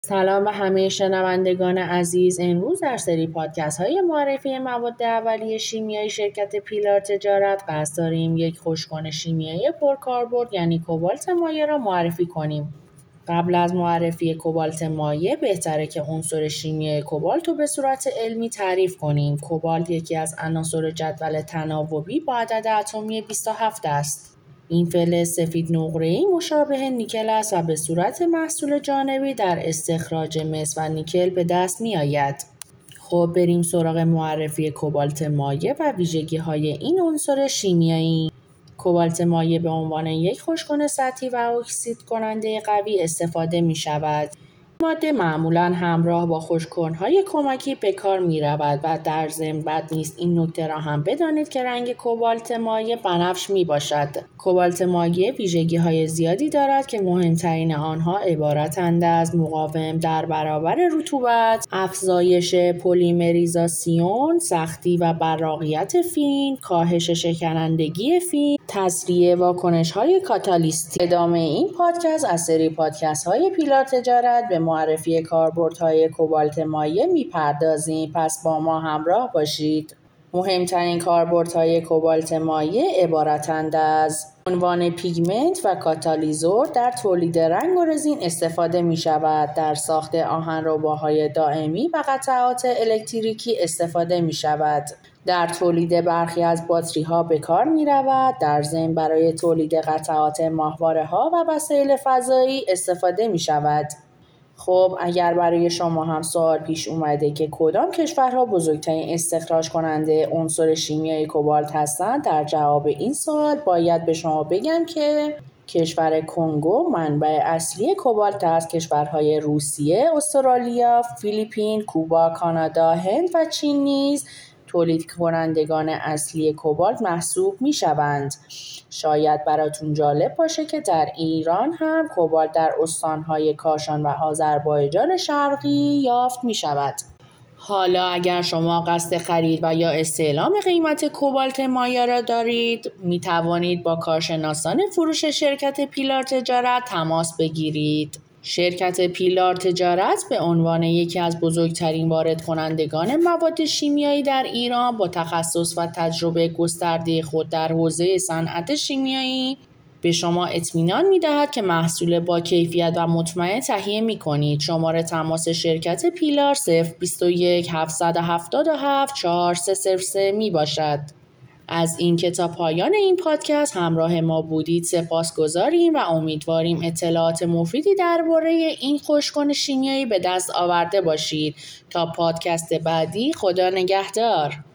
سلام به همه شنوندگان عزیز. امروز در سری پادکست های معرفی مواد اولیه شیمیایی شرکت پیلار تجارت قصد داریم یک خوشگوار شیمیایی پرکاربرد یعنی کوبالت مایع را معرفی کنیم. قبل از معرفی کوبالت مایع بهتره که عنصر شیمیایی کوبالت رو به صورت علمی تعریف کنیم. کوبالت یکی از عناصر جدول تناوبی با عدد اتمی 27 است. این فلز سفید نقره‌ای مشابه نیکل است و به صورت محصول جانبی در استخراج مس و نیکل به دست می آید. خب بریم سراغ معرفی کوبالت مایع و ویژگی‌های این عنصر شیمیایی. کوبالت مایع به عنوان یک خوشگوار سطحی و اکسید کننده قوی استفاده می شود. ماده معمولاً همراه با خوشگوارهای کمکی به کار می رود و در ضمن بد نیست این نکته را هم بدانید که رنگ کوبالت مایع بنفش می باشد. کوبالت مایع ویژگی‌های زیادی دارد که مهمترین آنها عبارتند از مقاوم در برابر رطوبت، افزایش پلیمریزاسیون، سختی و براقیت فین، کاهش شکنندگی فین، تسریع واکنش‌های کاتالیستی. ادامه این پادکست از سری پادکست‌های پیلار تجارت به معرفی کاربردهای کوبالت مایع می‌پردازیم. پس با ما همراه باشید. مهمترین کاربردهای کوبالت مایع عبارتند از عنوان پیگمنت و کاتالیزور. در تولید رنگ و رزین استفاده می شود. در ساخت آهنرباهای دائمی و قطعات الکتریکی استفاده می شود. در تولید برخی از باتری ها به کار می رود. در ضمن برای تولید قطعات ماهواره ها و وسایل فضایی استفاده می شود. خب اگر برای شما هم سوال پیش اومده که کدام کشورها بزرگترین استخراج کننده عنصر شیمیایی کوبالت هستند، در جواب این سوال باید به شما بگم که کشور کنگو منبع اصلی کوبالت است. کشورهای روسیه، استرالیا، فیلیپین، کوبا، کانادا، هند و چین نیز تولید کنندگان اصلی کوبالت محسوب می شوند. شاید براتون جالب باشه که در ایران هم کوبالت در استانهای کاشان و آذربایجان شرقی یافت می شود. حالا اگر شما قصد خرید و یا استعلام قیمت کوبالت مایع را دارید، می توانید با کارشناسان فروش شرکت پیلار تجارت تماس بگیرید. شرکت پیلار تجارت به عنوان یکی از بزرگترین وارد کنندگان مواد شیمیایی در ایران با تخصص و تجربه گسترده خود در حوزه صنعت شیمیایی به شما اطمینان می‌دهد که محصول با کیفیت و مطمئن تهیه می‌کنید. شماره تماس شرکت پیلار 021 777 4303 میباشد. از این که تا پایان این پادکست همراه ما بودید سپاسگزاریم و امیدواریم اطلاعات مفیدی درباره این خوشگوار شیمیایی به دست آورده باشید. تا پادکست بعدی، خدا نگهدار.